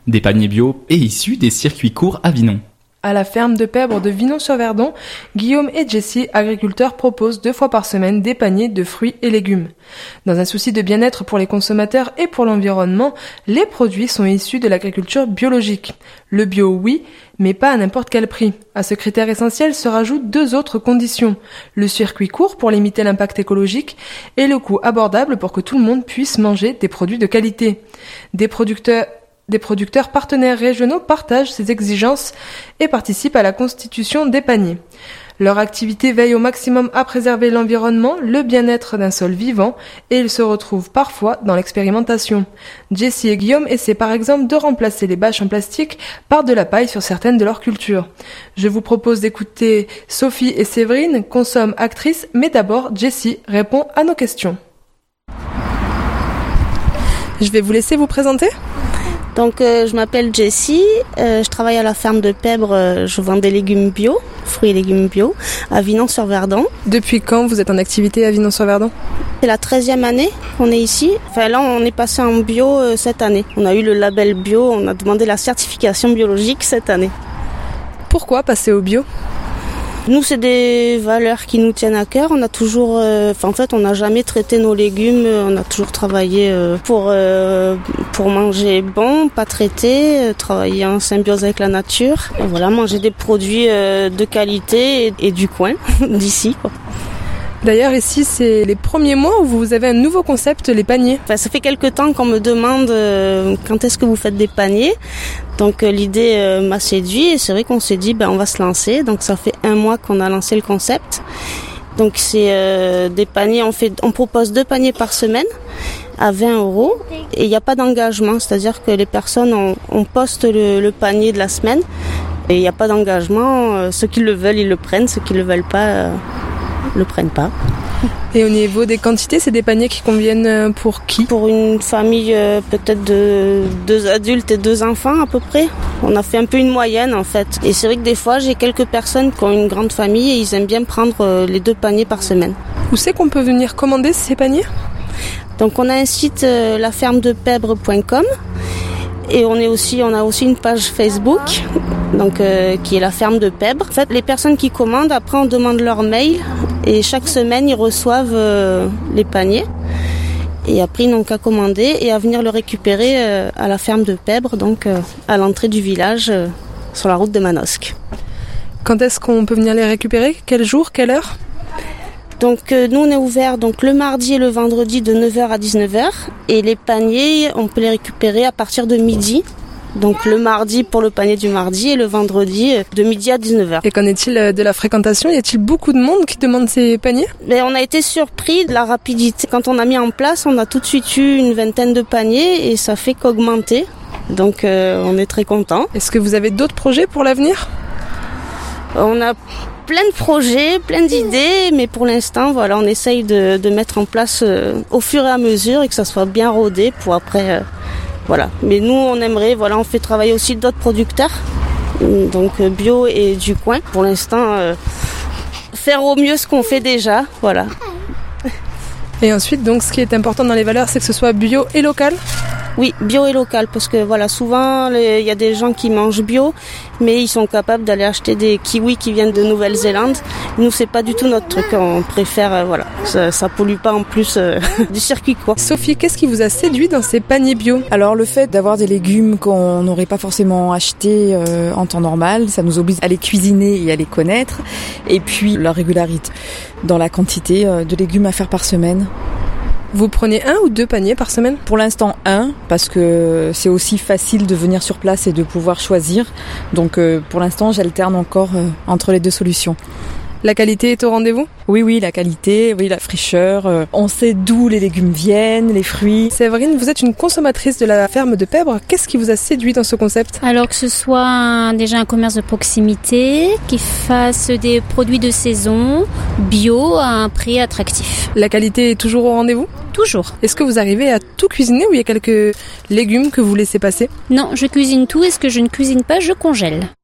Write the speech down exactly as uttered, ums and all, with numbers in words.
Des paniers bio et issus des circuits courts Avinon. À la ferme de Pèbre de Vinon-sur-Verdon, Guillaume et Jessie, agriculteurs, proposent deux fois par semaine des paniers de fruits et légumes. Dans un souci de bien-être pour les consommateurs et pour l'environnement, les produits sont issus de l'agriculture biologique. Le bio, oui, mais pas à n'importe quel prix. À ce critère essentiel se rajoutent deux autres conditions. Le circuit court pour limiter l'impact écologique et le coût abordable pour que tout le monde puisse manger des produits de qualité. Des producteurs Des producteurs partenaires régionaux partagent ces exigences et participent à la constitution des paniers. Leur activité veille au maximum à préserver l'environnement, le bien-être d'un sol vivant et ils se retrouvent parfois dans l'expérimentation. Jessie et Guillaume essaient par exemple de remplacer les bâches en plastique par de la paille sur certaines de leurs cultures. Je vous propose d'écouter Sophie et Séverine, consomment actrices, mais d'abord Jessie répond à nos questions. Je vais vous laisser vous présenter. Donc euh, je m'appelle Jessie, euh, je travaille à la ferme de Pèbre, euh, je vends des légumes bio, fruits et légumes bio, à Vinon-sur-Verdon. Depuis quand vous êtes en activité à Vinon-sur-Verdon ? C'est la treizième année qu'on est ici. Enfin là on est passé en bio euh, cette année. On a eu le label bio, on a demandé la certification biologique cette année. Pourquoi passer au bio ? Nous, c'est des valeurs qui nous tiennent à cœur. On a toujours, euh, en fait, on n'a jamais traité nos légumes. On a toujours travaillé euh, pour euh, pour manger bon, pas traité, euh, travailler en symbiose avec la nature. Et voilà, manger des produits euh, de qualité et, et du coin, d'ici, quoi. D'ailleurs, ici, c'est les premiers mois où vous avez un nouveau concept, les paniers. Enfin, ça fait quelques temps qu'on me demande euh, quand est-ce que vous faites des paniers. Donc euh, l'idée euh, m'a séduit et c'est vrai qu'on s'est dit ben on va se lancer. Donc ça fait un mois qu'on a lancé le concept. Donc c'est euh, des paniers, on fait, on propose deux paniers par semaine à vingt euros et il n'y a pas d'engagement, c'est-à-dire que les personnes on, on poste le, le panier de la semaine et il n'y a pas d'engagement. Euh, ceux qui le veulent ils le prennent, ceux qui le veulent pas euh, le prennent pas. Et au niveau des quantités, c'est des paniers qui conviennent pour qui ? Pour une famille euh, peut-être de deux adultes et deux enfants à peu près. On a fait un peu une moyenne en fait. Et c'est vrai que des fois, j'ai quelques personnes qui ont une grande famille et ils aiment bien prendre euh, les deux paniers par semaine. Où c'est qu'on peut venir commander ces paniers ? Donc on a un site euh, la ferme de pèbre point com et on est aussi on a aussi une page Facebook donc euh, qui est la ferme de Pèbre. En fait, les personnes qui commandent, après on demande leur mail et chaque semaine ils reçoivent euh, les paniers. Et après ils n'ont qu'à commander et à venir le récupérer euh, à la ferme de Pèbre, donc euh, à l'entrée du village euh, sur la route de Manosque. Quand est-ce qu'on peut venir les récupérer ? Quel jour ? Quelle heure ? Donc euh, nous on est ouvert donc le mardi et le vendredi de neuf heures à dix-neuf heures et les paniers on peut les récupérer à partir de midi. Donc le mardi pour le panier du mardi et le vendredi de midi à dix-neuf heures. Et qu'en est-il de la fréquentation ? Y a-t-il beaucoup de monde qui demande ces paniers ? Mais on a été surpris de la rapidité. Quand on a mis en place, on a tout de suite eu une vingtaine de paniers et ça fait qu'augmenter. Donc euh, on est très contents. Est-ce que vous avez d'autres projets pour l'avenir ? On a plein de projets, plein d'idées, mais pour l'instant, voilà, on essaye de, de mettre en place euh, au fur et à mesure et que ça soit bien rodé pour après... Euh, Voilà. Mais nous, on aimerait, voilà, on fait travailler aussi d'autres producteurs, donc bio et du coin. Pour l'instant, euh, faire au mieux ce qu'on fait déjà, voilà. Et ensuite, donc, ce qui est important dans les valeurs, c'est que ce soit bio et local ? Oui, bio et local, parce que voilà, souvent il y a des gens qui mangent bio, mais ils sont capables d'aller acheter des kiwis qui viennent de Nouvelle-Zélande. Nous, c'est pas du tout notre truc, on préfère, euh, voilà, ça, ça pollue pas en plus euh, du circuit, quoi. Sophie, qu'est-ce qui vous a séduit dans ces paniers bio ? Alors le fait d'avoir des légumes qu'on n'aurait pas forcément achetés euh, en temps normal, ça nous oblige à les cuisiner et à les connaître, et puis la régularité dans la quantité euh, de légumes à faire par semaine. Vous prenez un ou deux paniers par semaine ? Pour l'instant un, parce que c'est aussi facile de venir sur place et de pouvoir choisir. Donc euh, pour l'instant j'alterne encore euh, entre les deux solutions. La qualité est au rendez-vous ? Oui, oui, la qualité, oui, la fraîcheur. Euh, on sait d'où les légumes viennent, les fruits. Séverine, vous êtes une consommatrice de la ferme de Pèbre. Qu'est-ce qui vous a séduit dans ce concept ? Alors que ce soit un, déjà un commerce de proximité, qui fasse des produits de saison, bio, à un prix attractif. La qualité est toujours au rendez-vous ? Toujours. Est-ce que vous arrivez à tout cuisiner ou il y a quelques légumes que vous laissez passer ? Non, je cuisine tout et ce que je ne cuisine pas, je congèle.